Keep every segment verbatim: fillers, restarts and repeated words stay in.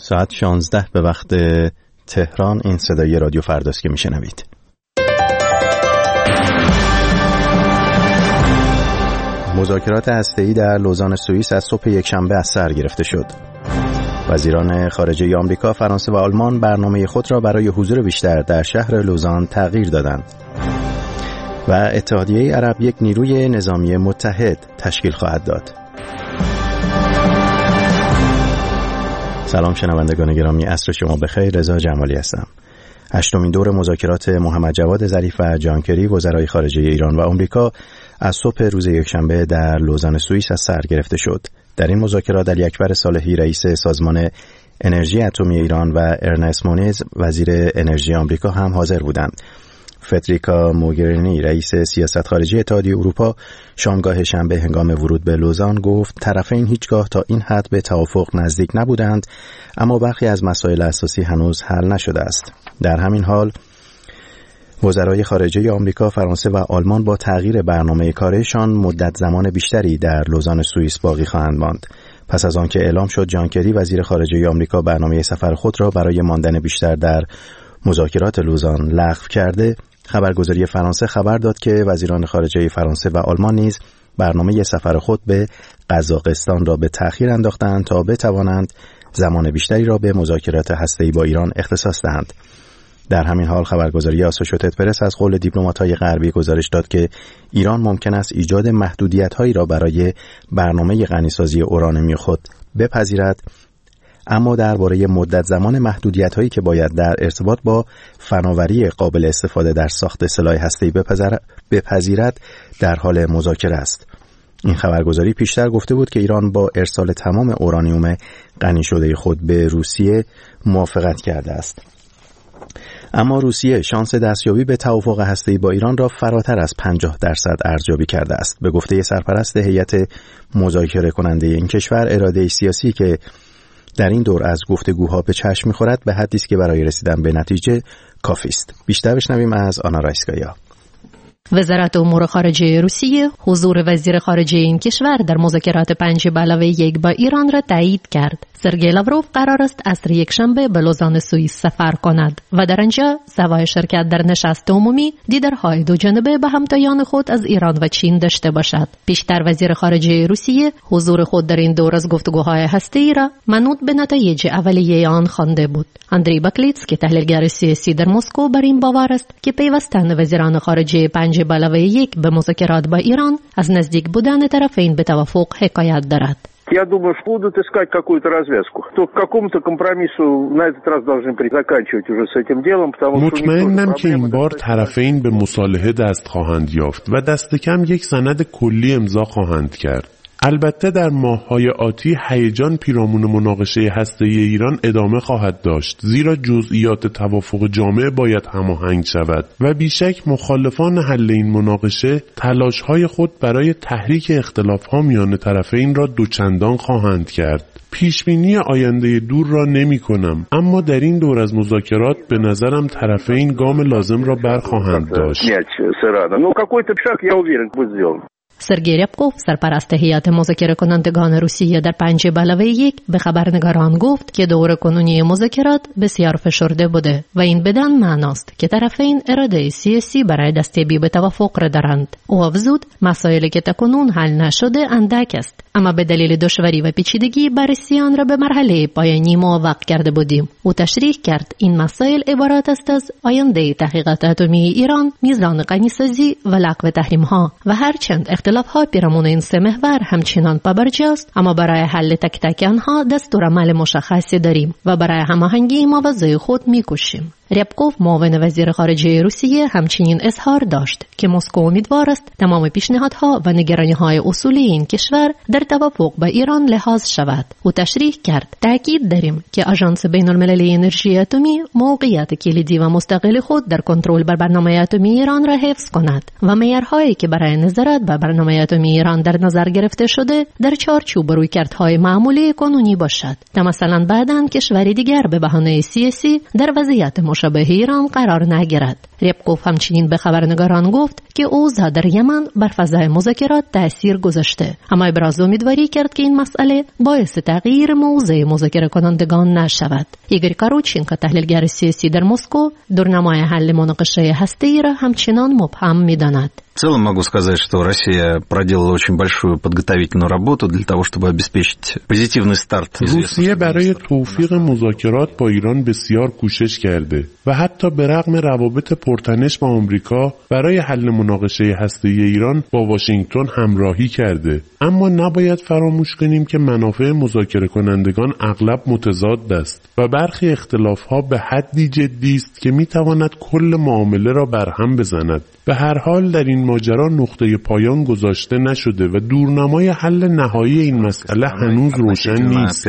ساعت شانزده به وقت تهران. این صدای رادیو فرداست که میشنوید. مذاکرات هسته‌ای در لوزان سوئیس از صبح یکشنبه از سر گرفته شد. وزیران خارجه آمریکا، فرانسه و آلمان برنامه خود را برای حضور بیشتر در شهر لوزان تغییر دادند و اتحادیه عرب یک نیروی نظامی متحد تشکیل خواهد داد. سلام شنوندگان گرامی، عصر شما بخیر. رضا جمالی هستم. هشتمین دور مذاکرات محمد جواد ظریف و جان کری، وزرای خارجه ایران و آمریکا، از صبح روز یکشنبه در لوزان سوئیس از سر گرفته شد. در این مذاکرات علی اکبر صالحی، رئیس سازمان انرژی اتمی ایران، و ارنست مونیز، وزیر انرژی آمریکا هم حاضر بودند. فدریکا موگرینی، رئیس سیاست خارجی اتحادیه اروپا، شامگاه شنبه هنگام ورود به لوزان گفت طرفین هیچگاه تا این حد به توافق نزدیک نبودند، اما برخی از مسائل اساسی هنوز حل نشده است. در همین حال وزرای خارجه آمریکا، فرانسه و آلمان با تغییر برنامه کارشان مدت زمان بیشتری در لوزان سوئیس باقی خواهند ماند. پس از آنکه اعلام شد جان کری، وزیر خارجه آمریکا، برنامه سفر خود را برای ماندن بیشتر در مذاکرات لوزان لغو کرده، خبرگزاری فرانسه خبر داد که وزیران خارجه فرانسه و آلمان نیز برنامه سفر خود به قزاقستان را به تأخیر انداختند تا بتوانند زمان بیشتری را به مذاکرات هسته‌ای با ایران اختصاص دهند. در همین حال خبرگزاری آسوشییتد پرس از قول دیپلمات‌های غربی گزارش داد که ایران ممکن است ایجاد محدودیت‌هایی را برای برنامه غنیسازی اورانیوم خود بپذیرد، اما درباره مدت زمان محدودیت‌هایی که باید در ارتباط با فناوری قابل استفاده در ساخت سلاح هسته‌ای بپذیرد در حال مذاکره است. این خبرگزاری پیشتر گفته بود که ایران با ارسال تمام اورانیوم غنی شده خود به روسیه موافقت کرده است. اما روسیه شانس دستیابی به توافق هسته‌ای با ایران را فراتر از پنجاه درصد ارزیابی کرده است. به گفته سرپرست هیئت مذاکره کننده این کشور، اراده سیاسی که در این دور از گفتگوها به چشم می‌خورد به حدی است که برای رسیدن به نتیجه کافی است. بیشتر بشنویم از آنا رایسکایا. وزارت امور خارجه روسیه حضور وزیر خارجه این کشور در مذاکرات پنج به علاوه یک با ایران را تایید کرد. سرگئی لاوروف قرار است عصر یکشنبه به لوزان سوئیس سفر کند و در آنجا سوای شرکت در نشست عمومی دیدارهای دو جانبه با همتایان خود از ایران و چین داشته باشد. پیشتر وزیر خارجه روسیه حضور خود در این دور از گفتگوهای هسته‌ای را منوط به نتایج اولیه آن خوانده بود. اندری باکلیتس که تحلیلگر سیاسی در مسکو بر این باور است که پیوستن وزیران خارجه پنج به علاوه یک به مذاکرات با ایران از نزدیک بودن طرفین به توافق حکایت دارد. Я думаю, что будут искать какую-то развязку. То к какому-то компромиссу на этот раз должны заканчивать уже с этим делом, потому что مطمئنم که این بار طرفین به مصالحه دست خواهند یافت و دست کم یک سند کلی امضا خواهند کرد. البته در ماه‌های آتی هیجان پیرامون مناقشه هسته‌ای ایران ادامه خواهد داشت، زیرا جزئیات توافق جامع باید هماهنگ شود و بیشک مخالفان حل این مناقشه تلاش‌های خود برای تحریک اختلاف‌ها میان طرفین را دوچندان خواهند کرد. پیشبینی آینده دور را نمی کنم، اما در این دور از مذاکرات به نظرم طرفین گام لازم را برخواهند داشت. سرگئی ریبکوف، سرپرست هیئت مذاکره کنندگان روسیه در پنج به علاوه یک، به خبرنگاران گفت که دور کنونی مذاکرات بسیار فشرده بوده و این بدان معناست که طرفین اراده سیاسی برای دستیابی به توافق را دارند. او افزود مسائلی که تاکنون حل نشده اندک است، اما به دلیل دشواری و پیچیدگی بررسی آن را به مرحله پایانی موفق کرده بودیم. او تشریح کرد این مسائل عبارت است از آینده تحقیقات اتمی ایران، میزان غنیسازی و لغو تحریم‌ها و هرچند اختلاف‌ها پیرامون این سه محور همچنان پابرجاست، اما برای حل تک تک آنها دستورالعمل مشخصی داریم و برای هماهنگی مواضع خود می‌کوشیم. ریبکوف، معاون وزیر خارجه روسیه، همچنین اظهار داشت که مسکو امیدوار است تمام پیشنهادها و نگرانی‌های اصولی این کشور در توافق با ایران لحاظ شود. او تشریح کرد تأکید داریم که آژانس بین‌المللی انرژی اتمی موقعیت کلیدی و مستقل خود در کنترل بر برنامه اتمی ایران را حفظ کند و معیارهایی که برای نظارت بر برنامه اتمی ایران در نظر گرفته شده در چارچوب رویکردهای معمولی قانونی باشد تا مثلا بعداً کشوری دیگر به بهانه سیاسی در وضعیت مشابه ایران قرار نگیرد. ریبکوف همچنین به خبرنگاران گفت که اوضاع در یمن بر فضای مذاکرات تأثیر گذاشته، اما ابراز امیدواری کرد که این مسئله باعث تغییر موضع مذاکره کنندگان نشود. ایگور کاروچینکو، تحلیلگر سیاسی در مسکو، دورنمای حل مناقشه هسته‌ای را همچنان مبهم می‌داند. В целом могу сказать, что Россия проделала очень большую подготовительную работу для того, чтобы обеспечить позитивный старт. روسیه برای توفیق مذاکرات با ایران بسیار کوشش کرده و حتی به رغم روابط پرتنش با آمریکا برای حل مناقشه هسته‌ای ایران با واشنگتن همراهی کرده. اما نباید فراموش کنیم که منافع مذاکره کنندگان اغلب متضاد است و برخی اختلاف‌ها به حدی جدی است که می‌تواند کل معامله را برهم بزند. به هر حال در این ماجرا نقطه پایان گذاشته نشده و دورنمای حل نهایی این مسئله هنوز روشن نیست.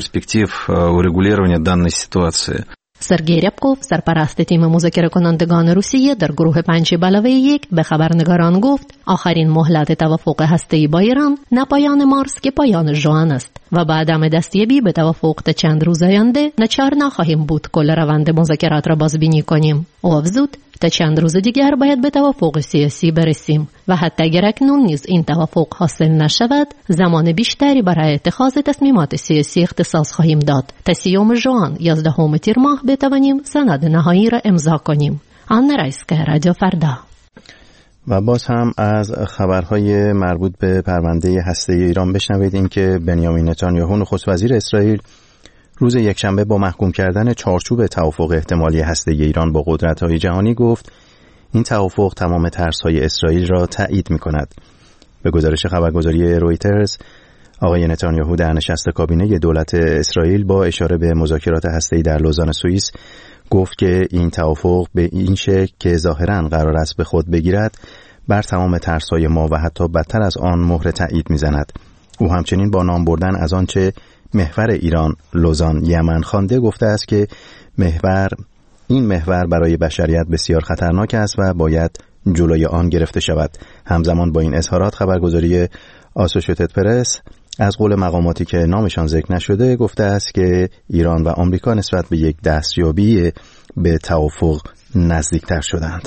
سرگئی ریبکوف، سرپرست تیم مذاکره کنندگان روسیه در گروه پنج علاوه یک، به خبرنگاران گفت آخرین مهلت توافق هسته‌ای با ایران نه پایان مارس که پایان ژوئن است و با عدم دستیابی به توافق تا چند روز آینده ناچار نخواهیم بود کل روند مذاکرات را بازبینی کنیم. او افزود تا چند روز دیگر باید به توافق سیاسی برسیم و حتی اگر اکنون نیز این توافق حاصل نشود زمان بیشتری برای اتخاذ تصمیمات سیاسی اختصاص خواهیم داد تا سیوم ژوئن یازدهم تیر ماه بتوانیم سند نهایی را امضا کنیم. آن رایسکا، رادیو فردا. و باز هم از خبرهای مربوط به پرونده هسته‌ای ایران بشنوید اینکه بنیامین نتانیاهو نخست وزیر اسرائیل روز یکشنبه با محکوم کردن چارچوب توافق احتمالی هسته‌ای ایران با قدرت‌های جهانی گفت این توافق تمام ترس‌های اسرائیل را تایید می‌کند. به گزارش خبرگزاری رویترز، آقای نتانیاهو در نشست کابینه دولت اسرائیل با اشاره به مذاکرات هسته‌ای در لوزان سوئیس گفت که این توافق به این شکل که ظاهراً قرار است به خود بگیرد بر تمام ترس‌های ما و حتی بدتر از آن مهر تایید می‌زند. او همچنین با نام بردن از آنچه محور ایران لوزان یمن خوانده گفته است که محور این محور برای بشریت بسیار خطرناک است و باید جلوی آن گرفته شود. همزمان با این اظهارات خبرگزاری آسوشیتد پرس از قول مقاماتی که نامشان ذکر نشده گفته است که ایران و آمریکا نسبت به یک دستیابی به توافق نزدیکتر شدند.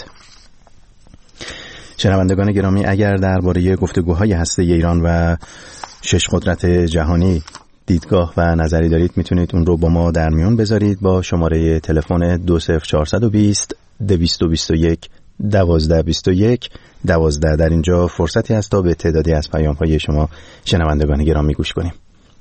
شنوندگان گرامی، اگر درباره گفتگوهای هسته‌ای ایران و شش قدرت جهانی دیدگاه و نظری دارید میتونید اون رو با ما در میون بذارید با شماره تلفن دو صفر چهار دو صفر دویست و بیست و یک دوازده بیست و یک دوازده. در اینجا فرصتی هست تا به تعدادی از پیام‌های شما شنوندگان گرامی گوش کنیم.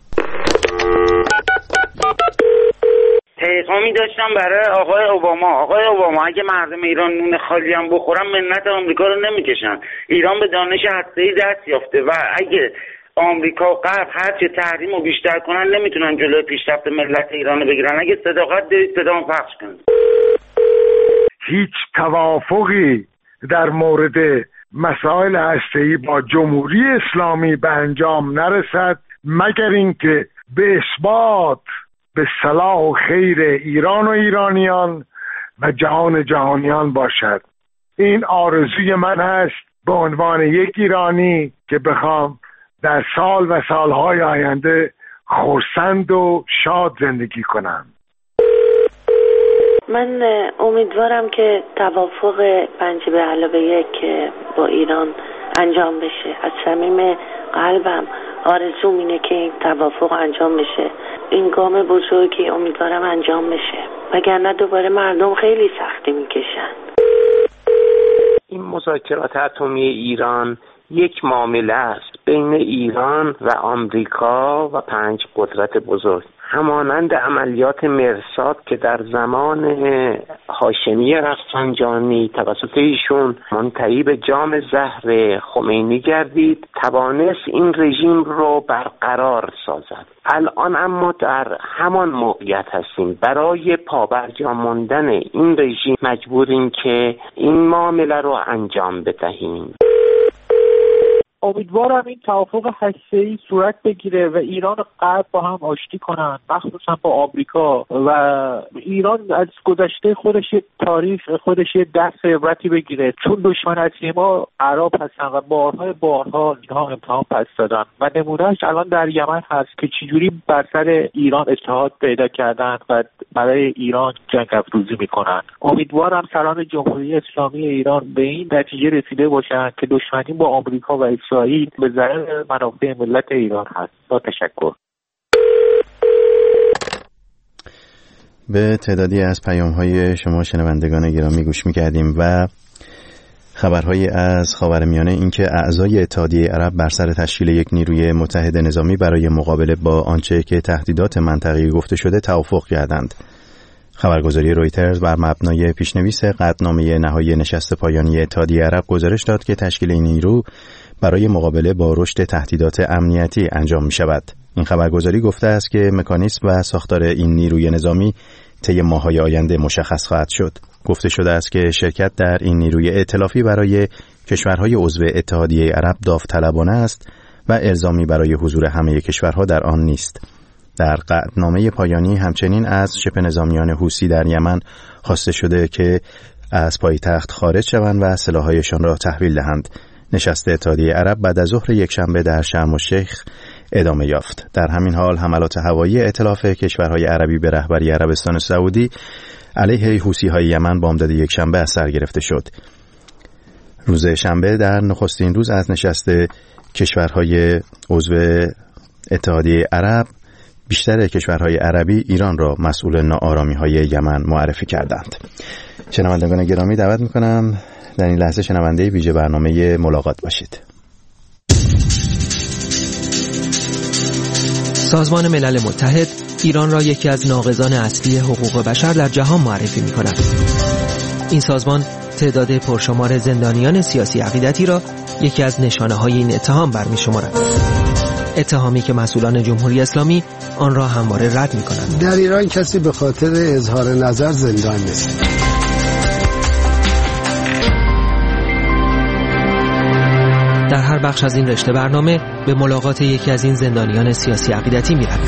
پیغامی داشتم برای آقای اوباما. آقای اوباما، اگه مردم ایران نون خالی هم بخورن منت آمریکا رو نمیکشن. ایران به دانش هسته‌ای دست یافته و اگه آمریکا و غرب هرچه تحریم رو بیشتر کنن نمیتونن جلوی پیشرفت ملت ایران رو بگیرن. اگه صداقت دارید صدامو پخش کنید. هیچ توافقی در مورد مسائل هسته‌ای با جمهوری اسلامی به انجام نرسد مگر اینکه به اثبات به صلاح و خیر ایران و ایرانیان و جهان جهانیان باشد. این آرزوی من هست به عنوان یک ایرانی که بخوام در سال و سالهای آینده خرسند و شاد زندگی کنم. من امیدوارم که توافق پنج به علاوه یک با ایران انجام بشه. از صمیم قلبم آرزوم اینه که این توافق انجام بشه. این گام بزرگی امیدوارم انجام بشه، وگرنه دوباره مردم خیلی سختی میکشن. این مذاکرات اتمی ایران یک معامله است بین ایران و آمریکا و پنج قدرت بزرگ، همانند عملیات مرصاد که در زمان هاشمی رفسنجانی توسط ایشون منتهی به جام زهر خمینی گردید، توانست این رژیم رو برقرار سازد. الان اما در همان موقعیت هستیم. برای پابرجا ماندن این رژیم مجبوریم که این معامله رو انجام بدهیم. امیدوارم این توافق هسته‌ای صورت بگیره و ایران و غرب با هم آشتی کنن، مخصوصا با آمریکا. و ایران از گذشته خودش تاریخ خودش درس عبرتی بگیره، چون دشمن اصلی ما عرب هستن و بارهای بارها اینها امتحان پس دادن و نمونهش الان در یمن هست که چجوری بر سر ایران اتحاد پیدا کردن و برای ایران جنگ افروزی میکنن. امیدوارم سران جمهوری اسلامی ایران به این نتیجه رسیده باشن که دشمنی با آمریکا و اسرائیل به ضرر منافع ملت ایران هست. با تشکر. به تعدادی از پیام‌های شما شنوندگان گرامی گوش می‌کردیم و خبرهایی از خاورمیانه اینکه اعضای اتحادیه عرب بر سر تشکیل یک نیروی متحد نظامی برای مقابله با آنچه که تهدیدات منطقه‌ای گفته شده توافق کردند. خبرگزاری رویترز بر مبنای پیشنویس قطعنامه نهایی نشست پایانی اتحادیه عرب گزارش داد که تشکیل این نیرو برای مقابله با رشد تهدیدات امنیتی انجام می شود. این خبرگزاری گفته است که مکانیزم و ساختار این نیروی نظامی طی ماه‌های آینده مشخص خواهد شد. گفته شده است که شرکت در این نیروی ائتلافی برای کشورهای عضو اتحادیه عرب داوطلبانه است و الزامی برای حضور همه کشورها در آن نیست. در قطعنامه پایانی همچنین از شبه نظامیان حوثی در یمن خواسته شده که از پایتخت خارج شوند و سلاح‌هایشان را تحویل دهند. نشست اتحادیه عرب بعد از ظهر یکشنبه در شرم الشیخ ادامه یافت. در همین حال حملات هوایی ائتلاف کشورهای عربی به رهبری عربستان سعودی علیه حوثی‌های یمن بامداد یکشنبه از سر گرفته شد. روز شنبه در نخستین روز از نشست کشورهای عضو اتحادیه عرب بیشتر کشورهای عربی ایران را مسئول ناآرامی‌های یمن معرفی کردند. شنوندگان گرامی دعوت می‌کنم در این لحظه شنونده ویژه برنامه ملاقات باشید. سازمان ملل متحد ایران را یکی از ناقضان اصلی حقوق بشر در جهان معرفی می‌کند. این سازمان تعداد پرشمار زندانیان سیاسی عقیدتی را یکی از نشانه‌های این اتهام برمی‌شمارد. اتهامی که مسئولان جمهوری اسلامی آن را همواره رد می‌کنند. در ایران کسی به خاطر اظهار نظر زندان نیست. در هر بخش از این رشته برنامه به ملاقات یکی از این زندانیان سیاسی عقیدتی می‌رویم.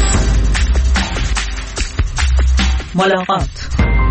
ملاقات.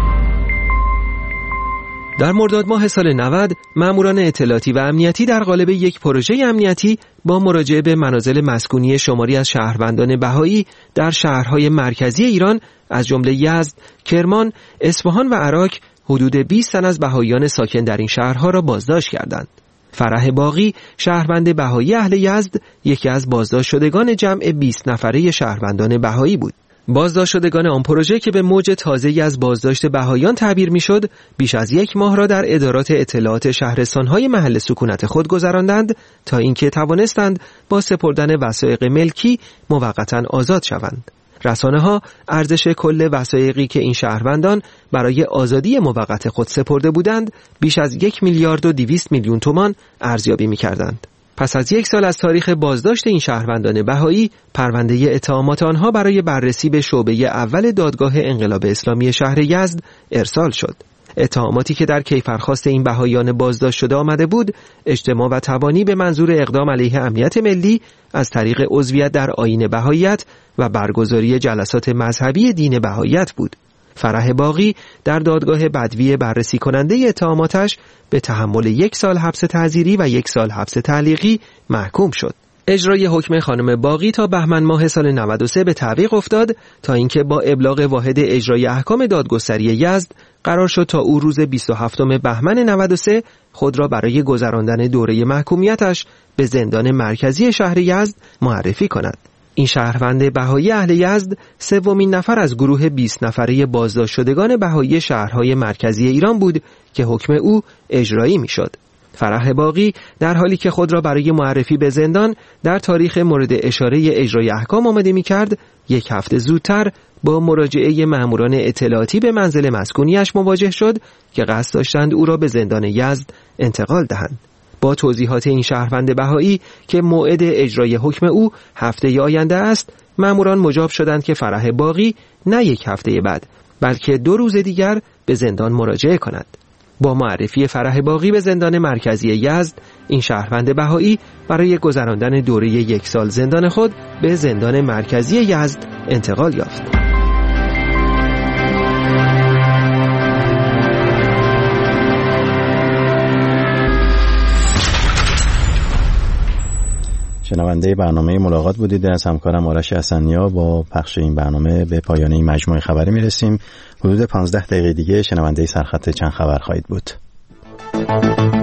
در مرداد ماه سال نود ماموران اطلاعاتی و امنیتی در قالب یک پروژه امنیتی با مراجعه به منازل مسکونی شماری از شهروندان بهایی در شهرهای مرکزی ایران از جمله یزد، کرمان، اصفهان و عراق حدود بیست تن از بهاییان ساکن در این شهرها را بازداشت کردند. فرح باقی شهروند بهایی اهل یزد یکی از بازداشت شدگان جمع بیست نفره شهروندان بهایی بود. بازداشت شدگان آن پروژه که به موج تازه‌ای از بازداشت بهاییان تعبیر می‌شد، بیش از یک ماه را در ادارات اطلاعات شهرستان‌های محل سکونت خود گذراندند تا اینکه توانستند با سپردن وثایق ملکی موقتاً آزاد شوند. رسانه‌ها ارزش کل وثایقی که این شهروندان برای آزادی موقت خود سپرده بودند بیش از یک میلیارد و دویست میلیون تومان ارزیابی می‌کردند. پس از یک سال از تاریخ بازداشت این شهروندان بهایی، پرونده اتهامات آنها برای بررسی به شعبه اول دادگاه انقلاب اسلامی شهر یزد ارسال شد. اتهاماتی که در کیفرخواست این بهاییان بازداشت شده آمده بود، اجتماع و تبانی به منظور اقدام علیه امنیت ملی از طریق عضویت در آیین بهاییت و برگزاری جلسات مذهبی دین بهاییت بود. فرح باقی در دادگاه بدوی بررسی کننده اتهاماتش به تحمل یک سال حبس تعزیری و یک سال حبس تعلیقی محکوم شد. اجرای حکم خانم باقی تا بهمن ماه سال نود و سه به تعویق افتاد تا اینکه با ابلاغ واحد اجرای احکام دادگستری یزد قرار شد تا او روز بیست و هفتم بهمن نود و سه خود را برای گذراندن دوره محکومیتش به زندان مرکزی شهر یزد معرفی کند. این شهروند بهایی اهل یزد سومین نفر از گروه بیست نفره بازداشت شدگان بهایی شهرهای مرکزی ایران بود که حکم او اجرایی میشد. فرح باقی در حالی که خود را برای معرفی به زندان در تاریخ مورد اشاره اجرای احکام آماده می‌کرد، یک هفته زودتر با مراجعه ماموران اطلاعاتی به منزل مسکونیش مواجه شد که قصد داشتند او را به زندان یزد انتقال دهند. با توضیحات این شهروند بهایی که موعد اجرای حکم او هفته آینده است، ماموران مجاب شدند که فرح باقی نه یک هفته بعد بلکه دو روز دیگر به زندان مراجعه کند. با معرفی فرح باقی به زندان مرکزی یزد، این شهروند بهایی برای گذراندن دوره یک سال زندان خود به زندان مرکزی یزد انتقال یافت. شنونده برنامه ملاقات بودید. از همکارم آرش حسنیا با پخش این برنامه به پایان این مجموعه خبری میرسیم. حدود پانزده دقیقه دیگه شنونده سرخط چند خبر خواهید بود.